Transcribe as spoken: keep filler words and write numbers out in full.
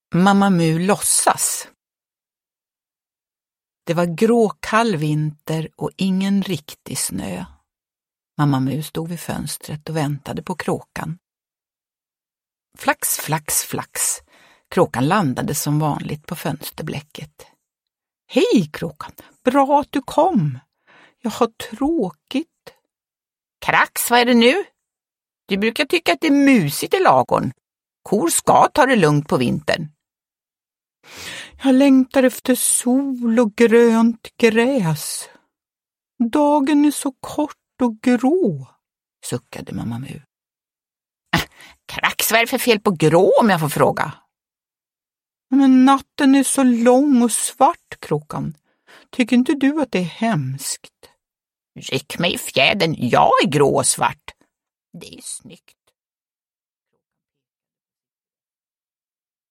Mamma Mu låtsas. Det var gråkall vinter och ingen riktig snö. Mamma Mu stod vid fönstret och väntade på kråkan. Flax, flax, flax. Kråkan landade som vanligt på fönsterblecket. Hej kråkan, bra att du kom. Jag har tråkigt. Krax, vad är det nu? Du brukar tycka att det är musigt i lagorn. Kor ska ta det lugnt på vintern. Jag längtar efter sol och grönt gräs. Dagen är så kort och grå, suckade Mamma Mu. Äh, Krax, vad är det för fel på grå om jag får fråga? Men natten är så lång och svart, kråkan. Tycker inte du att det är hemskt? Ryck mig i fjädern, jag är grå och svart. Det är snyggt.